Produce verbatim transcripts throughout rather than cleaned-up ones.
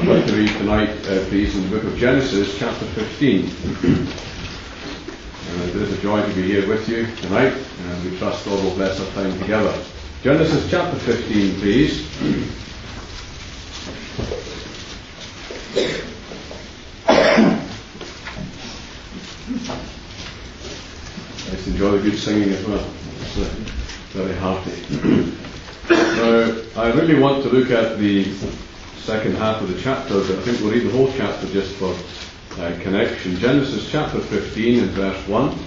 I'd like to read tonight, uh, please, in the book of Genesis, chapter fifteen. And it is a joy to be here with you tonight, and we trust God will bless our time together. Genesis chapter fifteen, please. Let's enjoy the good singing as well. It's uh, very hearty. Now, I really want to look at the second half of the chapter, but I think we'll read the whole chapter just for uh, connection. Genesis chapter fifteen and verse one.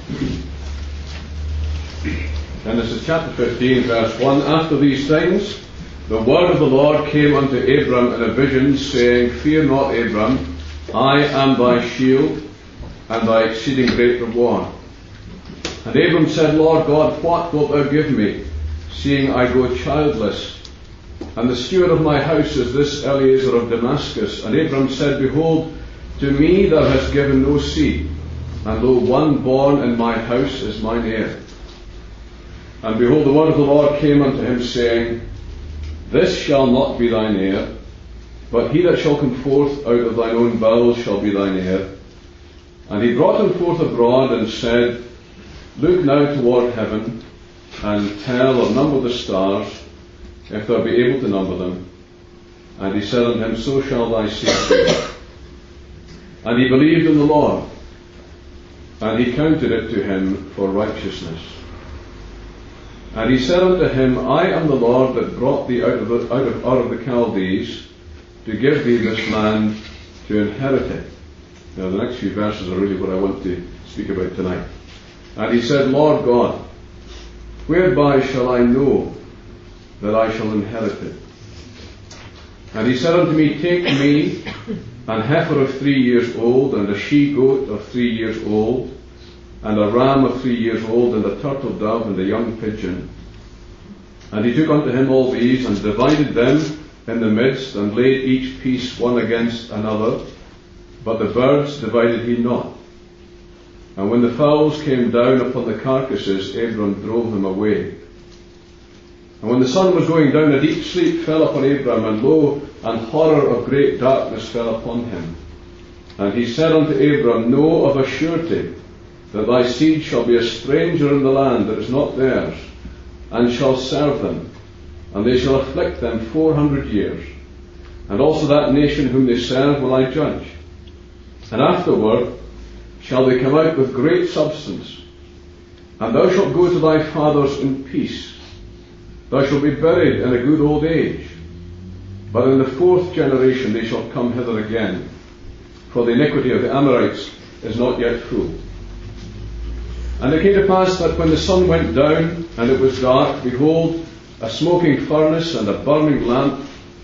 Genesis chapter fifteen, verse one. After these things, the word of the Lord came unto Abram in a vision, saying, Fear not, Abram, I am thy shield, and thy exceeding great reward. And Abram said, Lord God, what wilt thou give me, seeing I go childless? And the steward of my house is this Eliezer of Damascus. And Abram said, Behold, to me thou hast given no seed, and lo, one born in my house is mine heir. And behold, the word of the Lord came unto him, saying, This shall not be thine heir, but he that shall come forth out of thine own bowels shall be thine heir. And he brought him forth abroad, and said, Look now toward heaven, and tell or number the stars, if thou be able to number them. And he said unto him, So shall thy seed be. And he believed in the Lord, and he counted it to him for righteousness. And he said unto him, I am the Lord that brought thee out of, the, out of, out of the Chaldees, to give thee this land to inherit it. Now the next few verses are really what I want to speak about tonight. And he said, Lord God, whereby shall I know that I shall inherit it? And he said unto me, Take me an heifer of three years old, and a she-goat of three years old, and a ram of three years old, and a turtle dove, and a young pigeon. And he took unto him all these, and divided them in the midst, and laid each piece one against another, but the birds divided he not. And when the fowls came down upon the carcasses, Abram drove them away. And when the sun was going down, a deep sleep fell upon Abram, and lo, an horror of great darkness fell upon him. And he said unto Abram, Know of a surety that thy seed shall be a stranger in the land that is not theirs, and shall serve them, and they shall afflict them four hundred years. And also that nation whom they serve will I judge. And afterward shall they come out with great substance. And thou shalt go to thy fathers in peace. Thou shalt be buried in a good old age. But in the fourth generation they shall come hither again, for the iniquity of the Amorites is not yet full. And it came to pass that when the sun went down, and it was dark, behold, a smoking furnace and a burning lamp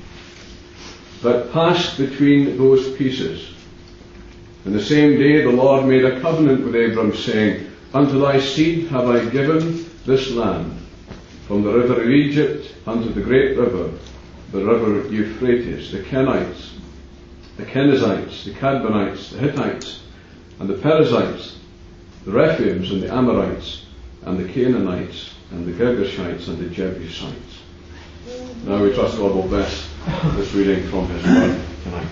that passed between those pieces. And the same day the Lord made a covenant with Abram, saying, Unto thy seed have I given this land, from the river of Egypt unto the great river, the river Euphrates, the Kenites, the Kenizzites, the Cadmonites, the Hittites, and the Perizzites, the Rephaims, and the Amorites, and the Canaanites, and the Girgashites, and the Jebusites. Now we trust God will bless this reading from His Word tonight.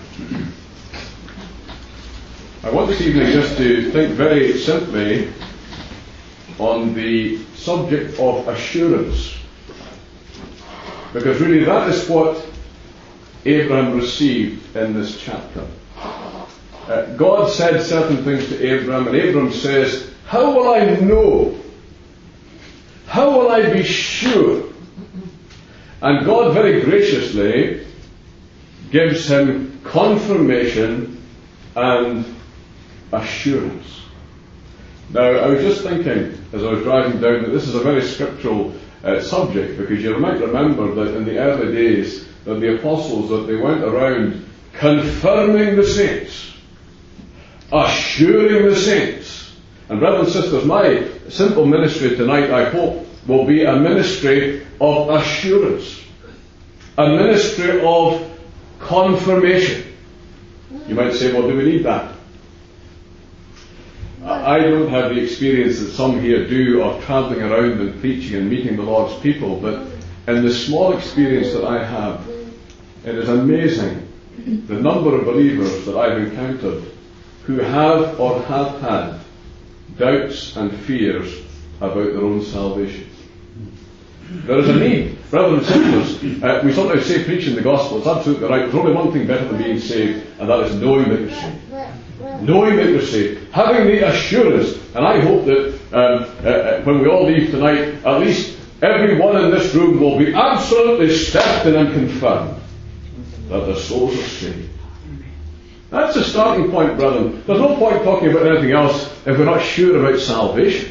I want this evening just to think very simply on the subject of assurance, because really that is what Abram received in this chapter. Uh, God said certain things to Abram, and Abram says, How will I know? How will I be sure? And God very graciously gives him confirmation and assurance. Now, I was just thinking as I was driving down that this is a very scriptural uh, subject, because you might remember that in the early days that the apostles, that they went around confirming the saints, assuring the saints. And brothers and sisters, my simple ministry tonight, I hope, will be a ministry of assurance, a ministry of confirmation. You might say, well, do we need that? I don't have the experience that some here do of travelling around and preaching and meeting the Lord's people, but in the small experience that I have, it is amazing the number of believers that I've encountered who have or have had doubts and fears about their own salvation. There is a need, brothers and sisters. Uh, we sometimes say preaching the gospel. It's absolutely right. There's only one thing better than being saved, and that is knowing that you're saved. Knowing that you're saved. Having the assurance. And I hope that um, uh, uh, when we all leave tonight, at least everyone in this room will be absolutely certain and confirmed that their souls are saved. That's the starting point, brethren. There's no point talking about anything else if we're not sure about salvation.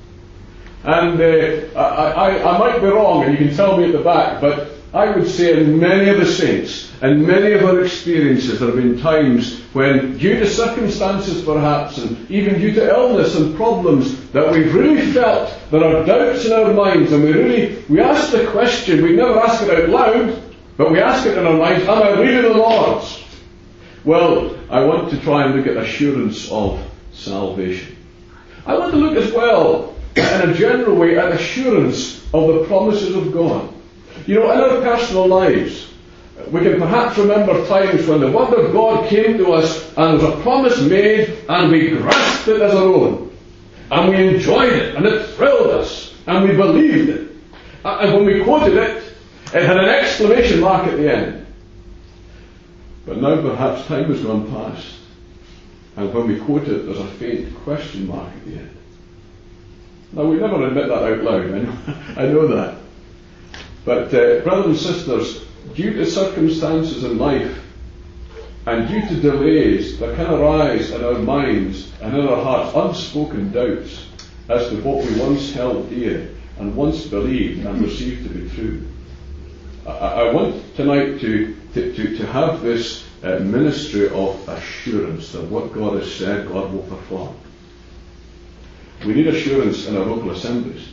And uh, I, I, I might be wrong, and you can tell me at the back, but I would say in many of the saints, and many of our experiences, there have been times when, due to circumstances perhaps, and even due to illness and problems, that we've really felt there are doubts in our minds, and we really, we ask the question, we never ask it out loud, but we ask it in our minds, am I really the Lord's? Well, I want to try and look at assurance of salvation. I want to look as well, in a general way, at assurance of the promises of God. You know, in our personal lives, we can perhaps remember times when the Word of God came to us and there was a promise made and we grasped it as our own. And we enjoyed it and it thrilled us and we believed it. And when we quoted it, it had an exclamation mark at the end. But now perhaps time has gone past, and when we quote it, there's a faint question mark at the end. Now, we never admit that out loud, I know, I know that. But, uh, brothers and sisters, due to circumstances in life, and due to delays, there can arise in our minds and in our hearts unspoken doubts as to what we once held dear and once believed and received to be true. I, I want tonight to, to, to, to have this uh, ministry of assurance that what God has said, God will perform. We need assurance in our local assemblies.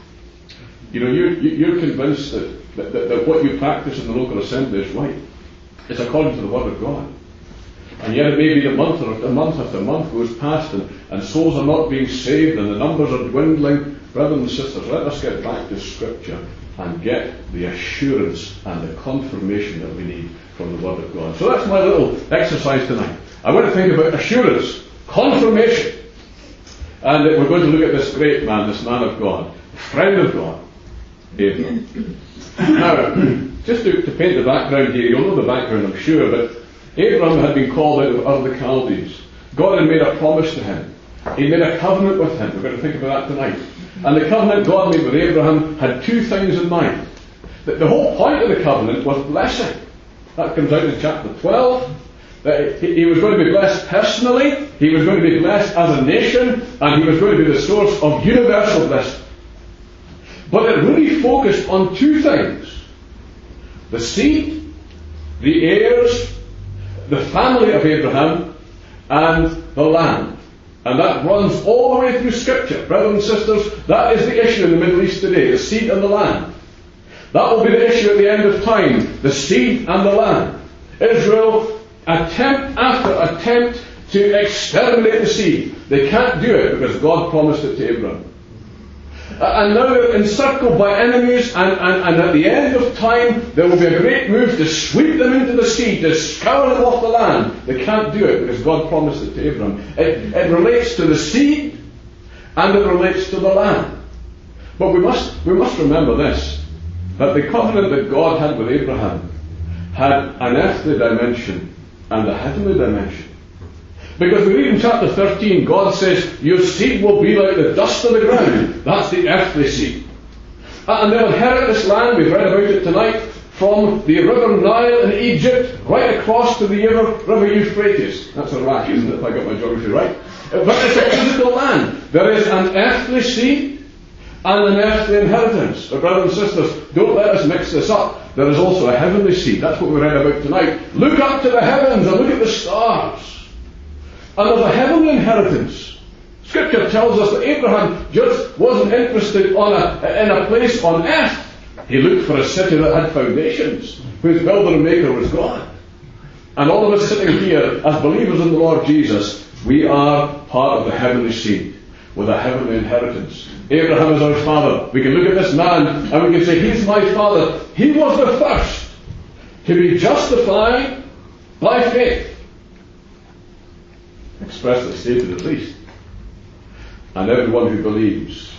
You know, you're, you're convinced that, that, that, that what you practice in the local assembly is right. It's according to the Word of God. And yet it may be that month after month after month goes past and, and souls are not being saved and the numbers are dwindling. Brothers and sisters, let us get back to Scripture and get the assurance and the confirmation that we need from the Word of God. So that's my little exercise tonight. I want to think about assurance, confirmation. And we're going to look at this great man, this man of God, friend of God, Abram. Now, just to, to paint the background here, you'll know the background, I'm sure, but Abram had been called out of Ur of the Chaldees. God had made a promise to him. He made a covenant with him. We're going to think about that tonight. And the covenant God made with Abraham had two things in mind. The, the whole point of the covenant was blessing. That comes out in chapter twelve. That he, he was going to be blessed personally, he was going to be blessed as a nation, and he was going to be the source of universal blessing. But it really focused on two things: the seed, the heirs, the family of Abraham, and the land. And that runs all the way through Scripture. Brothers and sisters, that is the issue in the Middle East today, the seed and the land. That will be the issue at the end of time, the seed and the land. Israel attempt after attempt to exterminate the seed. They can't do it because God promised it to Abraham. And now they're encircled by enemies, and, and, and at the end of time there will be a great move to sweep them into the sea, to scour them off the land. They can't do it because God promised it to Abraham. It, it relates to the seed and it relates to the land. But we must, we must remember this, that the covenant that God had with Abraham had an earthly dimension and a heavenly dimension. Because we read in chapter thirteen, God says, your seed will be like the dust of the ground. That's the earthly seed. And they'll inherit this land, we've read about it tonight, from the river Nile in Egypt, right across to the river, river Euphrates. That's Iraq, isn't it, if I got my geography right? But it's a physical land. There is an earthly seed and an earthly inheritance. But brothers and sisters, don't let us mix this up. There is also a heavenly seed. That's what we read about tonight. Look up to the heavens and look at the stars. And there's a heavenly inheritance. Scripture tells us that Abraham just wasn't interested on a, in a place on earth. He looked for a city that had foundations, whose builder and maker was God. And all of us sitting here as believers in the Lord Jesus, we are part of the heavenly seed with a heavenly inheritance. Abraham is our father. We can look at this man and we can say, he's my father. He was the first to be justified by faith, expressly stated at least. And everyone who believes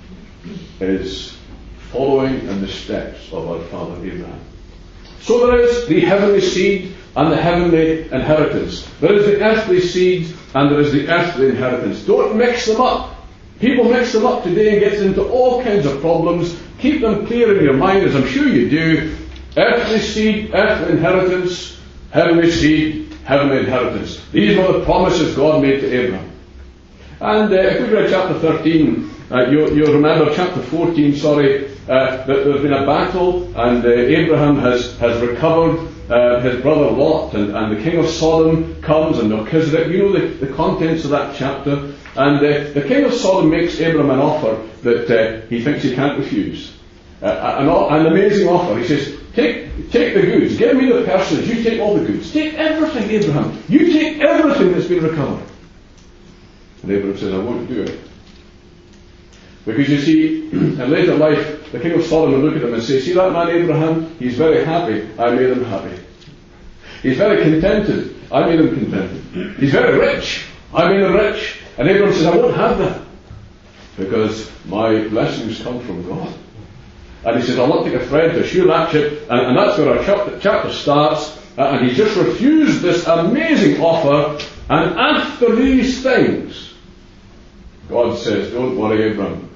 is following in the steps of our father Abraham. So there is the heavenly seed and the heavenly inheritance. There is the earthly seed and there is the earthly inheritance. Don't mix them up. People mix them up today and get into all kinds of problems. Keep them clear in your mind, as I'm sure you do. Earthly seed, earthly inheritance, heavenly seed, heavenly inheritance. These were the promises God made to Abraham. And uh, if we read chapter thirteen, uh, you, you'll remember chapter fourteen, sorry, uh, that there's been a battle, and uh, Abraham has, has recovered uh, his brother Lot, and, and the king of Sodom comes, and Melchizedek. You know the, the contents of that chapter. And uh, the king of Sodom makes Abraham an offer that uh, he thinks he can't refuse. Uh, an, an amazing offer. He says, take, take the goods, give me the persons, you take all the goods. Take everything, Abraham. You take everything that's been recovered. And Abraham says, I won't do it. Because you see, in later life, the king of Sodom will look at him and say, see that man Abraham? He's very happy. I made him happy. He's very contented. I made him contented. He's very rich. I made him rich. And Abraham says, I won't have that. Because my blessings come from God. And he says, I'll not take a thread to shear that ship. And, and that's where our chapter, chapter starts. Uh, and he just refused this amazing offer. And after these things, God says, don't worry, Abraham.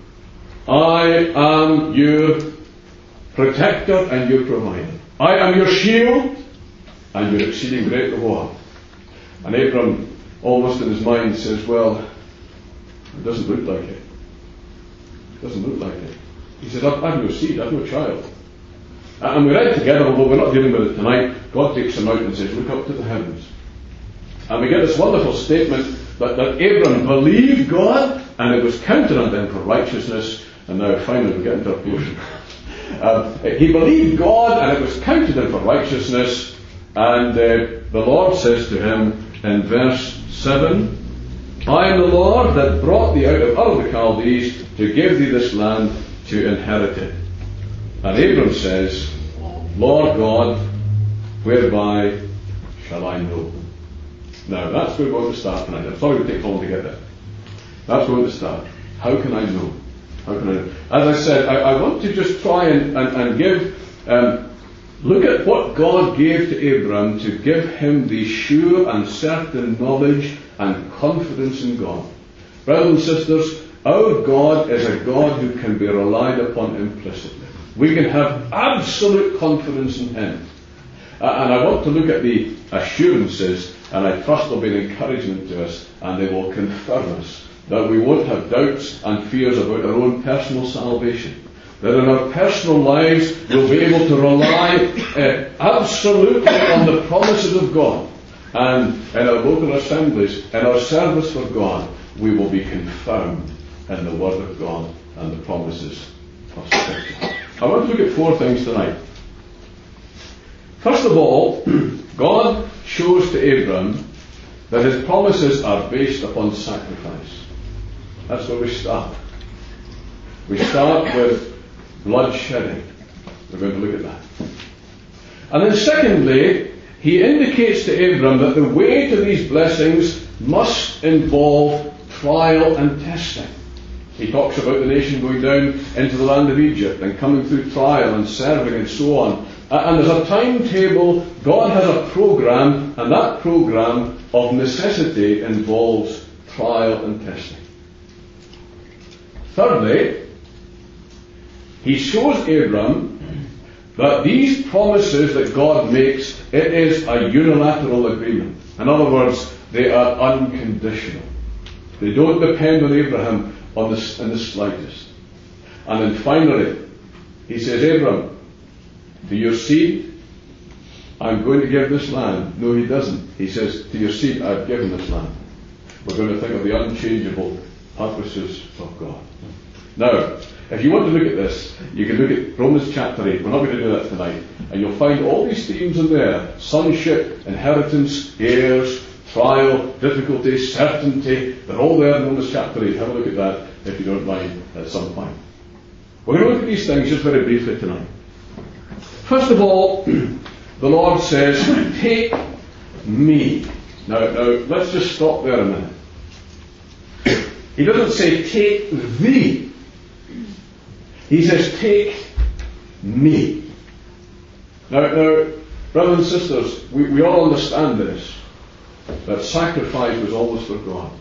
I am your protector and your provider. I am your shield and your exceeding great reward. And Abraham, almost in his mind, says, well, it doesn't look like it. It doesn't look like it. He says, I've, I've no seed, I've no child. And we read together, although we're not dealing with it tonight, God takes him out and says, look up to the heavens. And we get this wonderful statement that, that Abraham believed God and it was counted unto him for righteousness. And now finally we get into our portion. Uh, he believed God and it was counted him for righteousness. And uh, the Lord says to him in verse seven, I am the Lord that brought thee out of Ur of the Chaldees to give thee this land to inherit it. And Abram says, Lord God, whereby shall I know? Now that's where we're going to start tonight. I'm sorry it takes long to get there. That's where we're going to start. How can I know? How can I know? As I said, I, I want to just try and, and, and give, um, look at what God gave to Abram to give him the sure and certain knowledge and confidence in God. Brothers and sisters, our God is a God who can be relied upon implicitly. We can have absolute confidence in Him. Uh, and I want to look at the assurances, and I trust they'll be an encouragement to us, and they will confirm us that we won't have doubts and fears about our own personal salvation. That in our personal lives we'll be able to rely uh, absolutely on the promises of God. And in our local assemblies, in our service for God, we will be confirmed in the Word of God and the promises of Scripture. I want to look at four things tonight. First of all, God shows to Abram that his promises are based upon sacrifice. That's where we start. We start with blood shedding. We're going to look at that. And then secondly, he indicates to Abram that the way to these blessings must involve trial and testing. He talks about the nation going down into the land of Egypt and coming through trial and serving and so on. And there's a timetable. God has a program, and that program of necessity involves trial and testing. Thirdly, he shows Abram that these promises that God makes, it is a unilateral agreement. In other words, they are unconditional. They don't depend on Abraham on the, in the slightest. And then finally, he says, Abram, to your seed, I'm going to give this land. No, he doesn't. He says, to your seed, I've given this land. We're going to think of the unchangeable purposes of God. Now, if you want to look at this, you can look at Romans chapter eight. We're not going to do that tonight. And you'll find all these themes in there. Sonship, inheritance, heirs, trial, difficulty, certainty. They're all there in Romans chapter eight. Have a look at that if you don't mind at some point. We're going to look at these things just very briefly tonight. First of all, the Lord says, take me. Now, now, let's just stop there a minute. He doesn't say take thee. He says take me. Now, now, brothers and sisters, we, we all understand this, that sacrifice was always for God.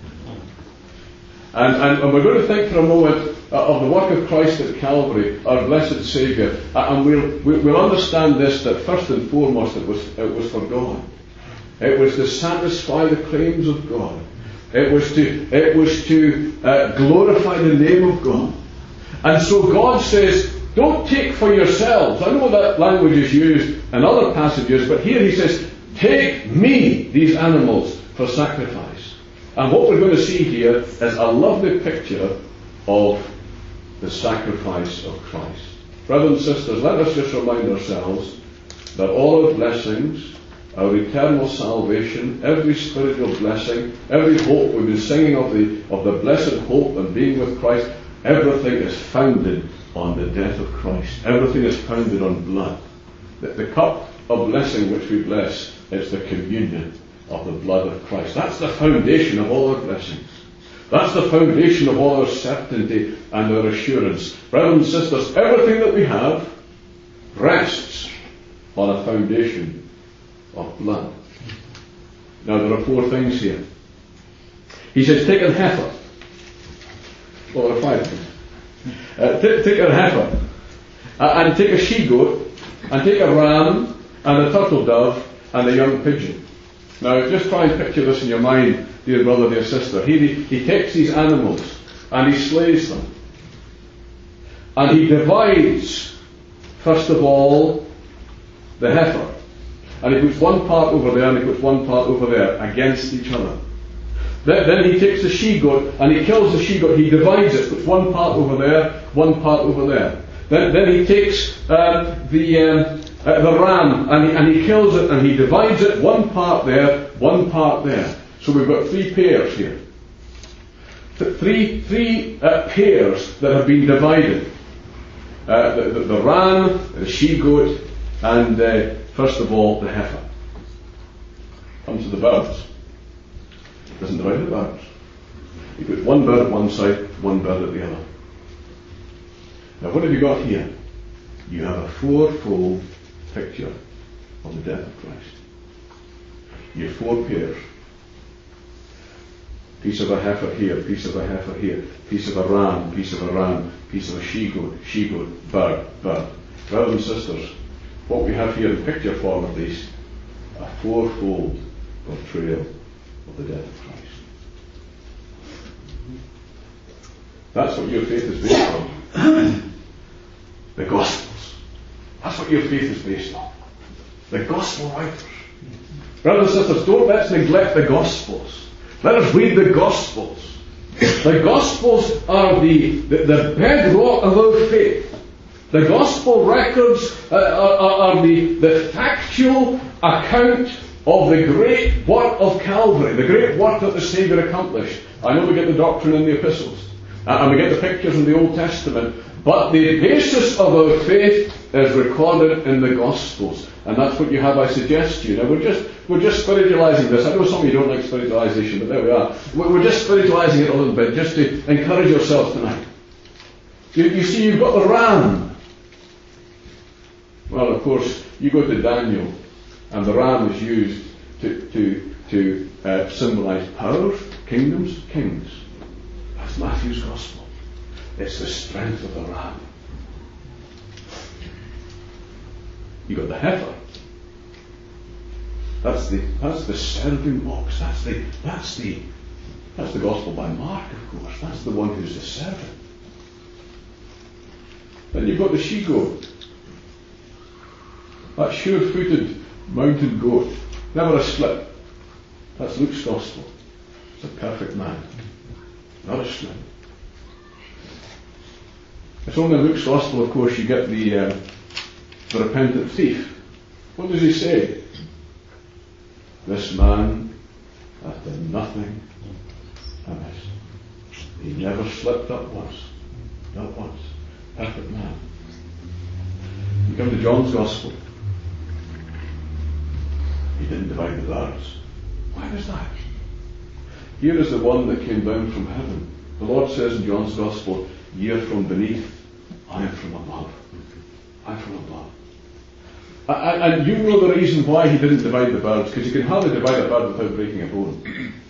And, and, and we're going to think for a moment uh, of the work of Christ at Calvary, our blessed Saviour, uh, and we'll, we'll understand this, that first and foremost it was, it was for God. It was to satisfy the claims of God. It was to, it was to uh, glorify the name of God. And so God says, don't take for yourselves. I know that language is used in other passages, but here he says, take me, these animals, for sacrifice. And what we're going to see here is a lovely picture of the sacrifice of Christ. Brothers and sisters, let us just remind ourselves that all our blessings, our eternal salvation, every spiritual blessing, every hope, we've been singing of the, of the blessed hope and being with Christ, everything is founded on the death of Christ. Everything is founded on blood. The, the cup of blessing which we bless is the communion of the blood of Christ. That's the foundation of all our blessings. That's the foundation of all our certainty and our assurance. Brothers and sisters, everything that we have rests on a foundation of blood. Now there are four things here. He says, take a heifer. Well, there are five things. Uh, t- take a heifer, uh, and take a she-goat, and take a ram, and a turtle dove, and a young pigeon. Now, just try and picture this in your mind, dear brother, dear sister. He, he takes these animals, and he slays them. And he divides, first of all, the heifer. And he puts one part over there, and he puts one part over there, against each other. Then, then he takes the she-goat, and he kills the she-goat. He divides it, puts one part over there, one part over there. Then, then he takes um, the um, uh, the ram, and he, and he kills it, and he divides it, one part there, one part there. So we've got three pairs here. Th- three three uh, pairs that have been divided. Uh, the, the, the ram, the she-goat, and uh, first of all, the heifer. Comes to the birds. Doesn't divide the birds. He puts one bird at one side, one bird at the other. Now what have you got here? You have a fourfold picture of the death of Christ. You have four pairs. Piece of a heifer here, piece of a heifer here, piece of a ram, piece of a ram, piece of a she-goat, she-goat, bird, bird. Brothers and sisters, what we have here in picture form at least, a fourfold portrayal of the death of Christ. That's what your faith is based on. The Gospels. That's what your faith is based on. The Gospel writers. Brothers and sisters, don't let's neglect the Gospels. Let us read the Gospels. The Gospels are the, the, the bedrock of our faith. The Gospel records uh, are, are the, the factual account of the great work of Calvary, the great work that the Saviour accomplished. I know we get the doctrine in the epistles, uh, and we get the pictures in the Old Testament, but the basis of our faith is recorded in the Gospels. And that's what you have, I suggest to you. Now we're just we're just spiritualizing this. I know some of you don't like spiritualization, but there we are. We're just spiritualizing it a little bit, just to encourage yourselves tonight. You, you see, you've got the ram. Well, of course, you go to Daniel, and the ram is used to to to uh, symbolize powers, kingdoms, kings. That's Matthew's Gospel. It's the strength of the ram. You got the heifer. That's the that's the serving box. That's the that's the that's the Gospel by Mark, of course. That's the one who's the servant. Then you've got the she-goat. That sure-footed mountain goat. Never a slip. That's Luke's Gospel. It's a perfect man. Not a slip. It's only in Luke's Gospel, of course, you get the uh, the repentant thief. What does he say? This man hath done nothing amiss. He never slipped up once. Not once. Perfect man. You come to John's Gospel. He didn't divide the birds. Why was that? Here is the one that came down from heaven. The Lord says in John's Gospel, ye are from beneath, I am from above. I'm from above. And you know the reason why he didn't divide the birds, because you can hardly divide a bird without breaking a bone.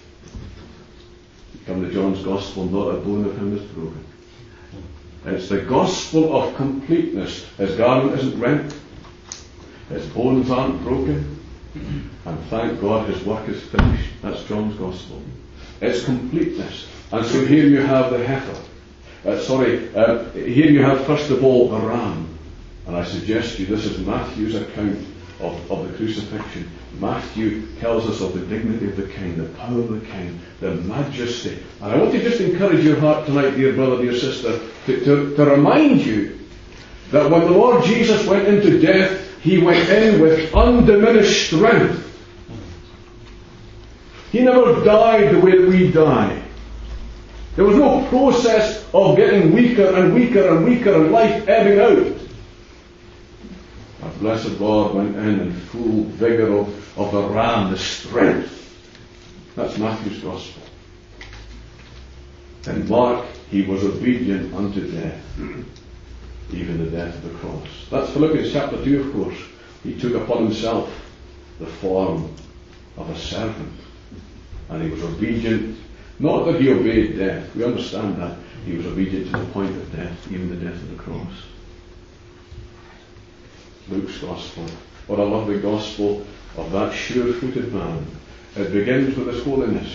You come to John's Gospel, not a bone of him is broken. It's the gospel of completeness. His garment isn't rent. His bones aren't broken. And thank God his work is finished. That's John's Gospel. It's completeness. And so here you have the heifer. Uh, sorry, uh, here you have first of all the ram. And I suggest to you this is Matthew's account of, of the crucifixion. Matthew tells us of the dignity of the king, the power of the king, the majesty. And I want to just encourage your heart tonight, dear brother, dear sister, to, to, to remind you that when the Lord Jesus went into death, he went in with undiminished strength. He never died the way we die. There was no process of getting weaker and weaker and weaker and life ebbing out. Our blessed Lord went in in full vigour of, of the ram, the strength. That's Matthew's Gospel. In Mark, he was obedient unto death, even the death of the cross. That's Philippians chapter two, of course. He took upon himself the form of a servant, and he was obedient. Not that he obeyed death. We understand that. He was obedient to the point of death, even the death of the cross. Luke's Gospel. What a lovely Gospel of that sure-footed man. It begins with his holiness.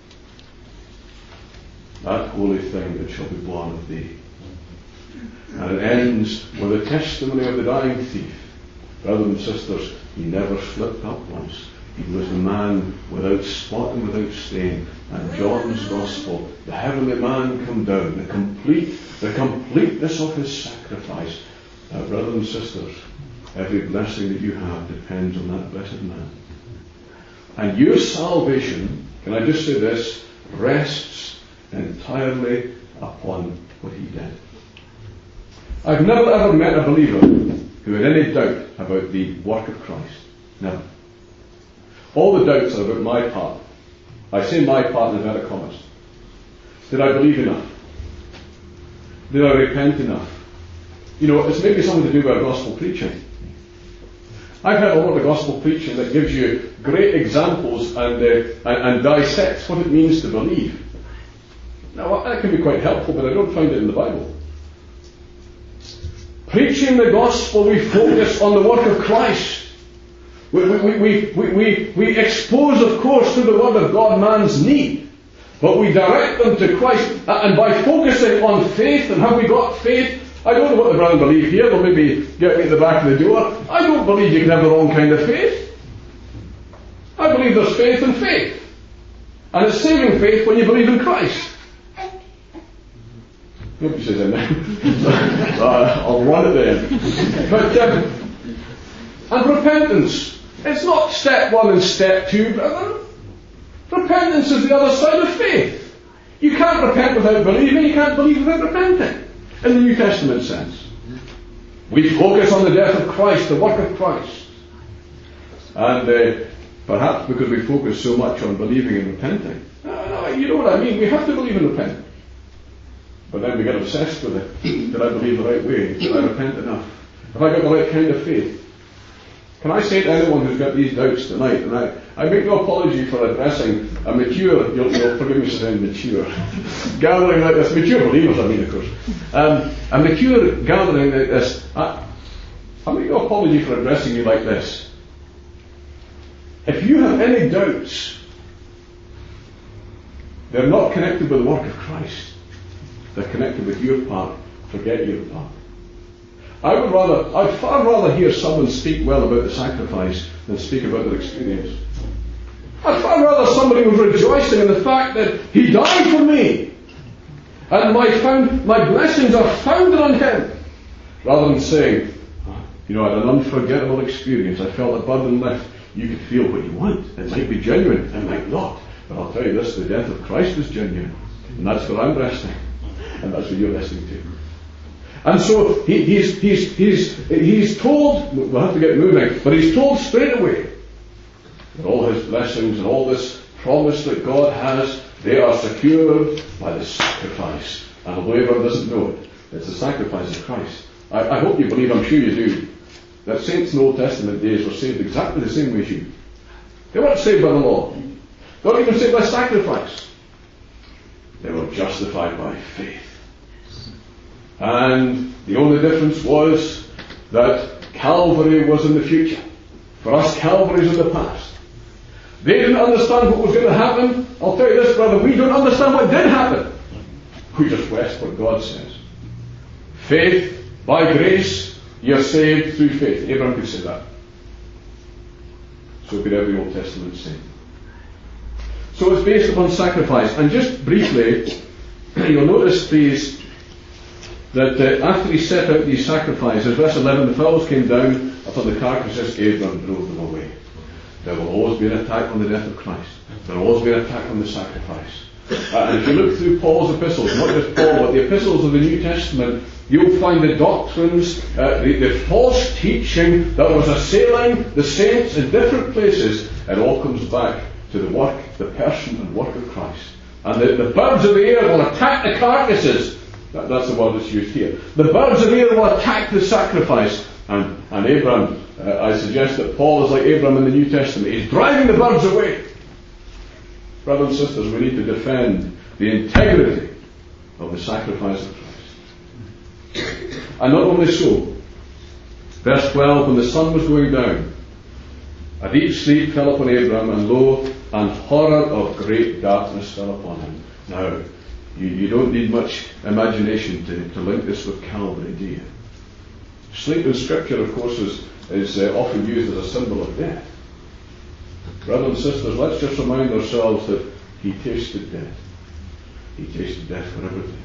That holy thing that shall be born of thee. And it ends with the testimony of the dying thief. Brothers and sisters, he never slipped up once. He was a man without spot and without stain. And John's Gospel, the heavenly man come down, the complete, the completeness of his sacrifice. Uh, brothers and sisters, every blessing that you have depends on that blessed man. And your salvation, can I just say this, rests entirely upon what he did. I've never ever met a believer who had any doubt about the work of Christ. Never. All the doubts are about my part. I say my part in inverted commas. Did I believe enough? Did I repent enough? You know, it's maybe something to do with our gospel preaching. I've heard a lot of gospel preaching that gives you great examples and, uh, and, and dissects what it means to believe. Now, that can be quite helpful, but I don't find it in the Bible. Preaching the gospel, we focus on the work of Christ. We, we, we, we, we, we expose, of course, through the Word of God man's need. But we direct them to Christ. And by focusing on faith, and have we got faith? I don't know what the brethren believe here. They'll maybe get me at the back of the door. I don't believe you can have the wrong kind of faith. I believe there's faith and faith. And it's saving faith when you believe in Christ. Nobody says amen. uh, I'll run it then. But, um, and repentance. It's not step one and step two, brethren. Repentance is the other side of faith. You can't repent without believing. You can't believe without repenting. In the New Testament sense. We focus on the death of Christ, the work of Christ. And uh, perhaps because we focus so much on believing and repenting. No, no, you know what I mean. We have to believe and repent. But then we get obsessed with it. Did I believe the right way? Did I repent enough? Have I got the right kind of faith? Can I say to anyone who's got these doubts tonight, and I, I make no apology for addressing a mature, you'll, you'll forgive me for saying mature, gathering like this, mature believers I mean of course, um, a mature gathering like this, I, I make no apology for addressing you like this. If you have any doubts, they're not connected with the work of Christ. They're connected with your part. Forget your part. I would rather, I'd far rather hear someone speak well about the sacrifice than speak about their experience. I'd far rather somebody was rejoicing in the fact that he died for me, and my found, my blessings are founded on him, rather than saying, you know, I had an unforgettable experience. I felt a burden lift. You could feel what you want. It might be genuine, it might not. But I'll tell you this: the death of Christ is genuine, and that's where I'm resting, and that's what you're listening to. And so he, he's, he's, he's, he's told, we'll have to get moving, but he's told straight away, that all his blessings and all this promise that God has, they are secured by the sacrifice. And although everyone doesn't know it, it's the sacrifice of Christ. I, I hope you believe, I'm sure you do, that saints in the Old Testament days were saved exactly the same way as you. They weren't saved by the law. They weren't even saved by sacrifice. They were justified by faith. And the only difference was that Calvary was in the future. For us, Calvary is in the past. They didn't understand what was going to happen. I'll tell you this, brother, we don't understand what did happen. We just rest what God says. Faith, by grace, you're saved through faith. Abraham could say that. So could every Old Testament saint. So it's based upon sacrifice. And just briefly, you'll notice these, that uh, after he set out these sacrifices, verse eleven, the fowls came down upon the carcasses, Abraham drove them away. There will always be an attack on the death of Christ. There will always be an attack on the sacrifice. Uh, and if you look through Paul's epistles, not just Paul, but the epistles of the New Testament, you'll find the doctrines, uh, the, the false teaching that was assailing the saints in different places. It all comes back to the work, the person and work of Christ. And the, the birds of the air will attack the carcasses. That, that's the word that's used here. The birds of the air will attack the sacrifice. And, and Abraham, uh, I suggest that Paul is like Abraham in the New Testament. He's driving the birds away. Brothers and sisters, we need to defend the integrity of the sacrifice of Christ. And not only so, verse twelve, when the sun was going down, a deep sleep fell upon Abraham, and lo, an horror of great darkness fell upon him. Now, you, you don't need much imagination to, to link this with Calvary, do you? Sleep in Scripture, of course, is, is uh, often used as a symbol of death. Brothers and sisters, let's just remind ourselves that he tasted death. He tasted death for everything.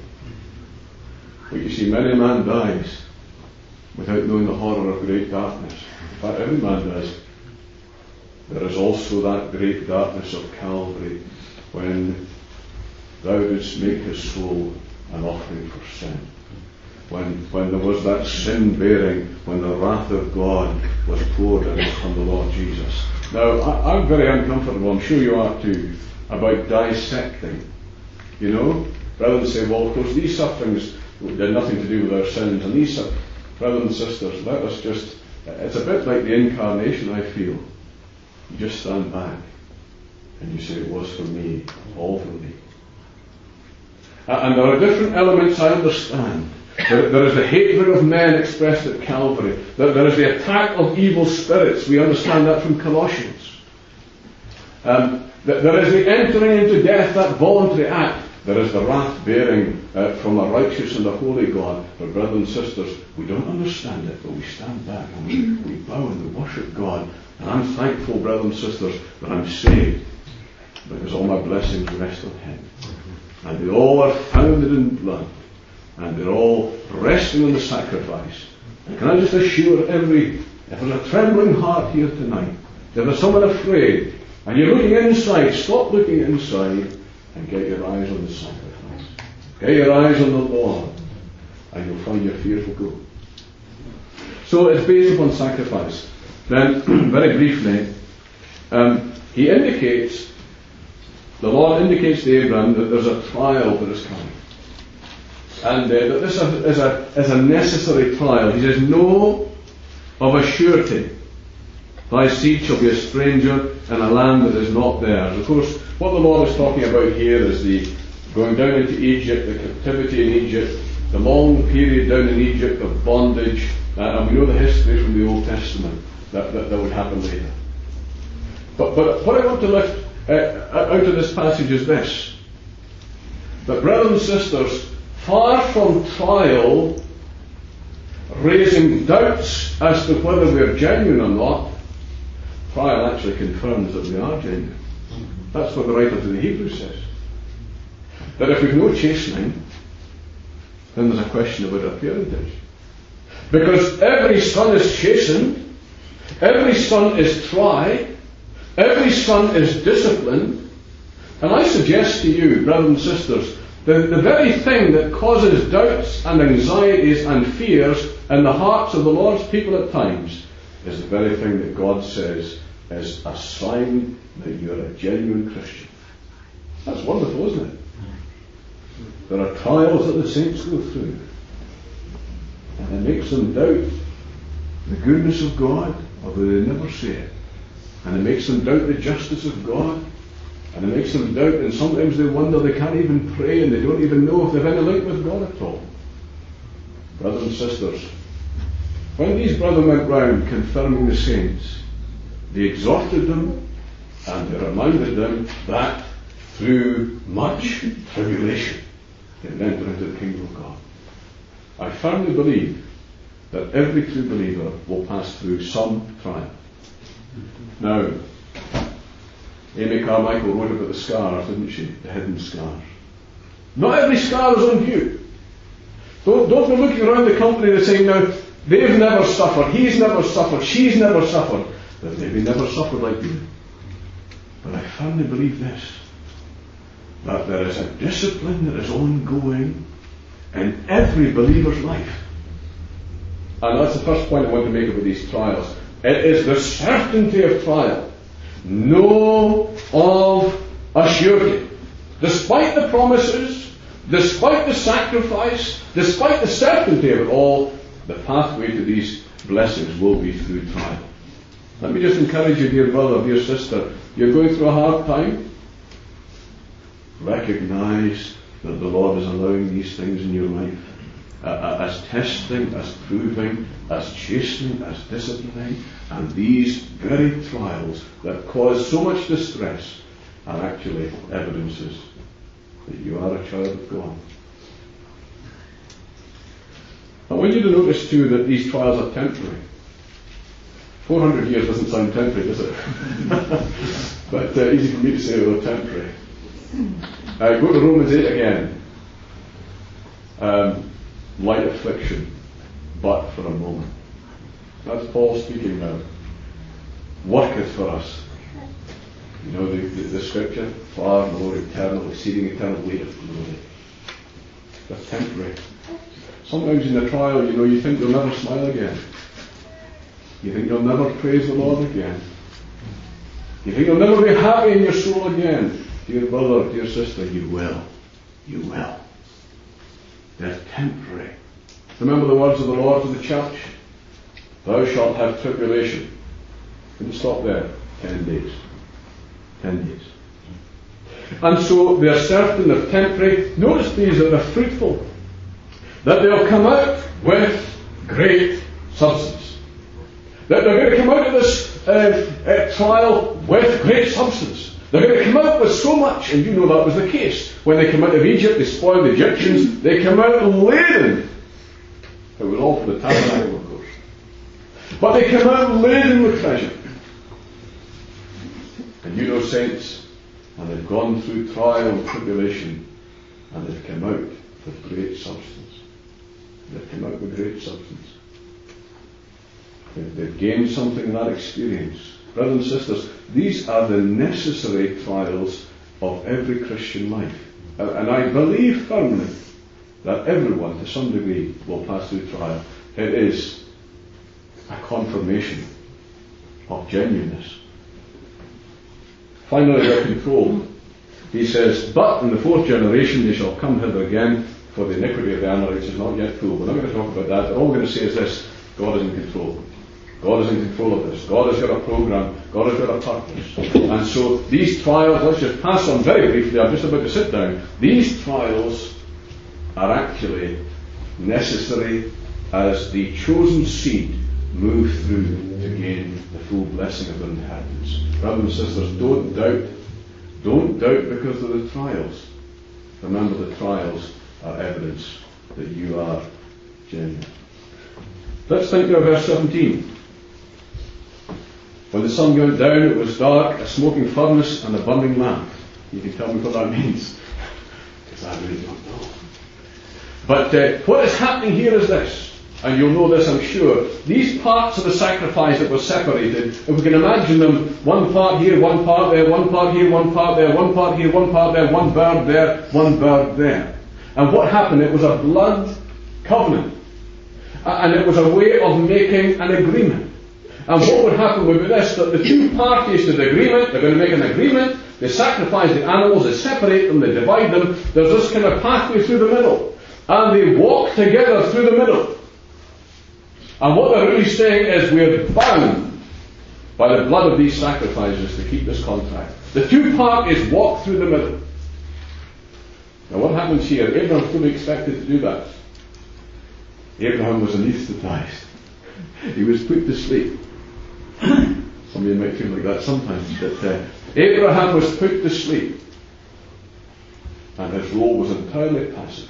But you see, many a man dies without knowing the horror of great darkness. In fact, every man does. There is also that great darkness of Calvary when thou didst make his soul an offering for sin. When, when there was that sin bearing, when the wrath of God was poured out upon the Lord Jesus. Now, I, I'm very uncomfortable, I'm sure you are too, about dissecting. You know? Rather than say, well, of course, these sufferings had nothing to do with our sins, and these sufferings, brothers and sisters, let us just, it's a bit like the incarnation, I feel. You just stand back and you say, it was for me, all for me. And there are different elements I understand. There, there is the hatred of men expressed at Calvary. There, there is the attack of evil spirits. We understand that from Colossians. Um, there, there is the entering into death, that voluntary act. There is the wrath bearing uh, from a righteous and a holy God. But brothers and sisters, we don't understand it, but we stand back and we, we bow and we worship God. And I'm thankful, brothers and sisters, that I'm saved, because all my blessings rest on Him. And they all are founded in blood. And they're all resting on the sacrifice. And can I just assure every, if there's a trembling heart here tonight, if there's someone afraid, and you're looking inside, stop looking inside and get your eyes on the sacrifice. Get your eyes on the Lord, and you'll find your fear will go. So it's based upon sacrifice. Then, very briefly, um, he indicates, the Lord indicates to Abraham that there's a trial that is coming. And uh, that this is a, is a necessary trial. He says, know of a surety, thy seed shall be a stranger in a land that is not theirs. Of course, what the Lord is talking about here is the going down into Egypt, the captivity in Egypt, the long period down in Egypt of bondage, uh, and we know the history from the Old Testament that, that, that would happen later. But, but what I want to lift uh, out of this passage is this, that brothers and sisters, far from trial raising doubts as to whether we are genuine or not, trial actually confirms that we are genuine. That's what the writer to the Hebrews says. That if we've no chastening, then there's a question about our parentage. Because every son is chastened, every son is tried, every son is disciplined, and I suggest to you, brothers and sisters, The, the very thing that causes doubts and anxieties and fears in the hearts of the Lord's people at times is the very thing that God says is a sign that you're a genuine Christian. That's wonderful, isn't it? There are trials that the saints go through, and it makes them doubt the goodness of God, although they never say it. And it makes them doubt the justice of God, and it makes them doubt, and sometimes they wonder, they can't even pray, and they don't even know if they've any link with God at all. Brothers and sisters, when these brethren went round confirming the saints, they exhorted them and they reminded them that through much tribulation they will enter into the kingdom of God. I firmly believe that every true believer will pass through some trial. Now, Amy Carmichael wrote about the scars, didn't she? The hidden scars. Not every scar is on you. Don't, don't be looking around the company and saying, now, they've never suffered, he's never suffered, she's never suffered. They've maybe never suffered like you. But I firmly believe this, that there is a discipline that is ongoing in every believer's life. And that's the first point I want to make about these trials. It is the certainty of trial. Know of a surety. Despite the promises, despite the sacrifice, despite the certainty of it all, the pathway to these blessings will be through trial. Let me just encourage you, dear brother, dear sister, you're going through a hard time. Recognize that the Lord is allowing these things in your life uh, as testing, as proving, as chastening, as disciplining, and these very trials that cause so much distress are actually evidences that you are a child of God. I want you to notice too that these trials are temporary. four hundred years doesn't sound temporary, does it? But uh, easy for me to say they're temporary. Uh, go to Romans eight again. Um, light affliction, but for a moment. That's Paul speaking now. Worketh for us. You know the, the, the scripture? Far more eternal, exceeding eternal weight of glory. They're temporary. Sometimes in the trial, you know, you think you'll never smile again. You think you'll never praise the Lord again. You think you'll never be happy in your soul again. Dear brother, dear sister, you will. You will. They're temporary. Remember the words of the Lord to the church? Thou shalt have tribulation. Couldn't stop there. Ten days. Ten days. And so they're certain, they're temporary. Notice these, that they're fruitful. That they'll come out with great substance. That they're going to come out of this uh, uh, trial with great substance. They're going to come out with so much, and you know that was the case. When they came out of Egypt, they spoiled the Egyptians. They came out laden. It was all for the tabernacle, of course. But they came out laden with treasure. And you know, saints, and they've gone through trial and tribulation, and they've come out with great substance. They've come out with great substance. They've, they've gained something in that experience. Brothers and sisters, these are the necessary trials of every Christian life. And I believe firmly that everyone, to some degree, will pass through trial. It is a confirmation of genuineness. Finally, their control. He says, but in the fourth generation they shall come hither again, for the iniquity of the Amorites is not yet full. We're not going to talk about that. All we're going to say is this: God is in control. God is in control of this. God has got a program. God has got a purpose. And so these trials, let's just pass on very briefly, I'm just about to sit down. These trials are actually necessary as the chosen seed move through to gain the full blessing of their inheritance. Brothers and sisters, don't doubt. Don't doubt because of the trials. Remember, the trials are evidence that you are genuine. Let's think of verse seventeen. When the sun went down, it was dark, a smoking furnace and a burning lamp. You can tell me what that means, because I really don't know. But uh, what is happening here is this, and you'll know this, I'm sure. These parts of the sacrifice that were separated, if we can imagine them, one part here, one part there, one part here, one part there, one part here, one part there, one bird there, one bird there. And what happened? It was a blood covenant. And it was a way of making an agreement. And what would happen would be this, that the two parties to the agreement, they're going to make an agreement, they sacrifice the animals, they separate them, they divide them, there's this kind of pathway through the middle. And they walk together through the middle. And what they're really saying is we're bound by the blood of these sacrifices to keep this contract. The two parties walk through the middle. Now what happens here? Abraham fully expected to do that. Abraham was anaesthetized. He was put to sleep. Some of you might feel like that sometimes. But uh, Abraham was put to sleep. And his role was entirely passive.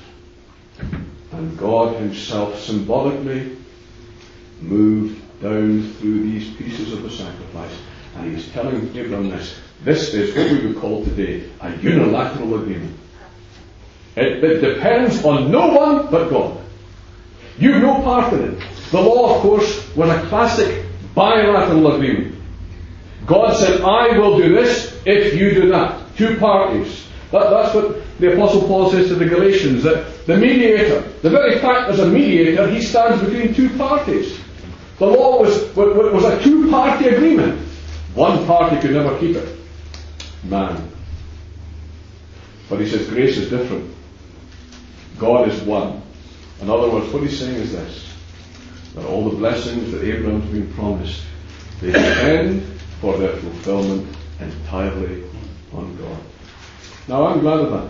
And God himself symbolically moved down through these pieces of the sacrifice. And he was telling Abraham this. This is what we would call today a unilateral agreement. It, it depends on no one but God. You've no part in it. The law, of course, was a classic bilateral agreement. God said, I will do this if you do that. Two parties. That, that's what the Apostle Paul says to the Galatians, that the mediator, the very fact as a mediator, he stands between two parties. The law was, was a two-party agreement. One party could never keep it. Man. But he says grace is different. God is one. In other words, what he's saying is this, that all the blessings that Abraham's been promised, they depend for their fulfillment entirely on God. Now I'm glad of that.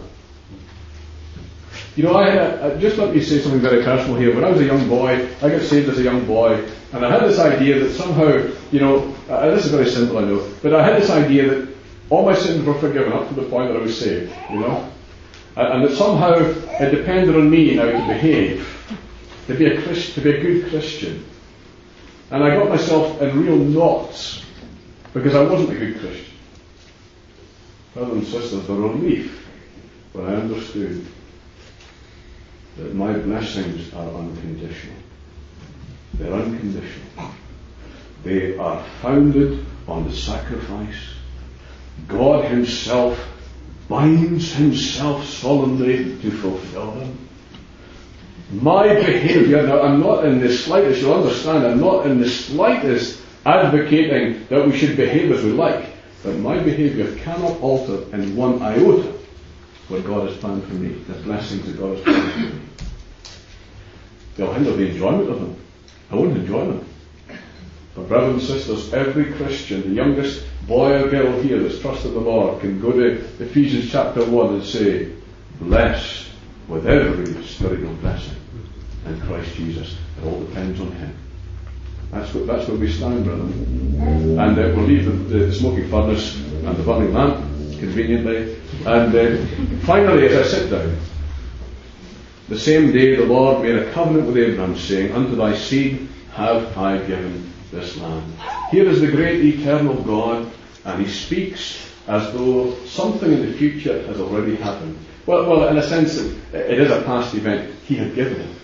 You know, I had a, just let me say something very personal here. When I was a young boy, I got saved as a young boy, and I had this idea that somehow, you know, uh, this is very simple, I know, but I had this idea that all my sins were forgiven up to the point that I was saved, you know, and, and that somehow it depended on me now to behave, to be a Christ, to be a good Christian. And I got myself in real knots because I wasn't a good Christian. Brothers and sisters, the relief when I understood that my blessings are unconditional. They're unconditional. They are founded on the sacrifice. God himself binds himself solemnly to fulfill them. My behavior, now I'm not in the slightest, you'll understand, I'm not in the slightest advocating that we should behave as we like, but my behavior cannot alter in one iota what God has planned for me, the blessings that God has planned for me. They'll hinder the enjoyment of them. I won't enjoy them. But brothers and sisters, every Christian, the youngest boy or girl here that's trusted the Lord, can go to Ephesians chapter one and say, blessed with every spiritual blessing in Christ Jesus. It all depends on him. That's what, that's where we stand, brethren. And uh, we'll leave the, the smoking furnace and the burning lamp conveniently. And uh, finally, as I sit down, the same day the Lord made a covenant with Abraham, saying, unto thy seed have I given this land. Here is the great eternal God, and he speaks as though something in the future has already happened. Well, well, in a sense, it, it is a past event. He had given it.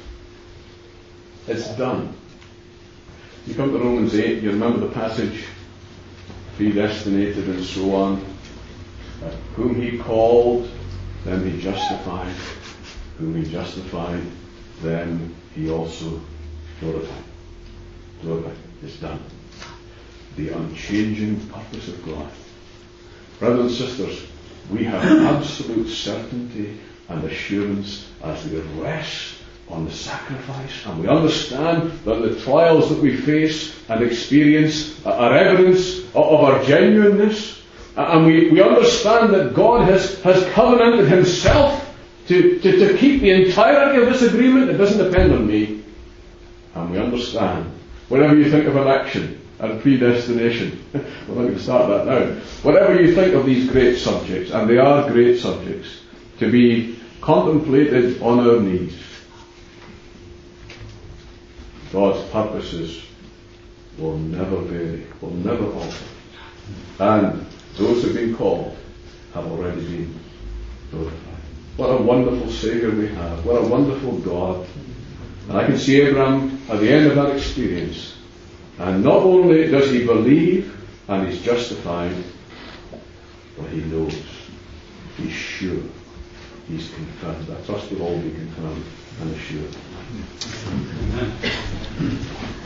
It's done. You come to Romans eight, you remember the passage, predestinated and so on. Uh, whom he called, them he justified. Whom he justified, them he also glorified. Glorified. It's done. The unchanging purpose of God. Brothers and sisters, we have absolute certainty and assurance as we rest on the sacrifice, and we understand that the trials that we face and experience are evidence of our genuineness, and we, we understand that God has, has covenanted himself to, to, to keep the entirety of this agreement. It doesn't depend on me. And we understand, whatever you think of election and predestination, we're not going to start that now, whatever you think of these great subjects, and they are great subjects, to be contemplated on our knees, God's purposes will never vary, will never alter. And those who have been called have already been glorified. What a wonderful Saviour we have. What a wonderful God. And I can see Abraham at the end of that experience. And not only does he believe and he's justified, but he knows. He's sure. He's confirmed. I trust we'll all be confirmed and assured. Amen.